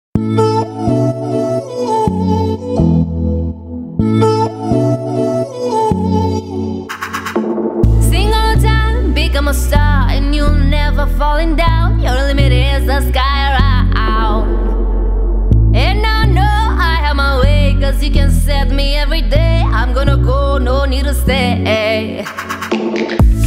Single time, become a star, and you'll never falling down. Your limit is the sky around. And I know I have my way, 'cause you can set me every day. I'm gonna go, no need to stay.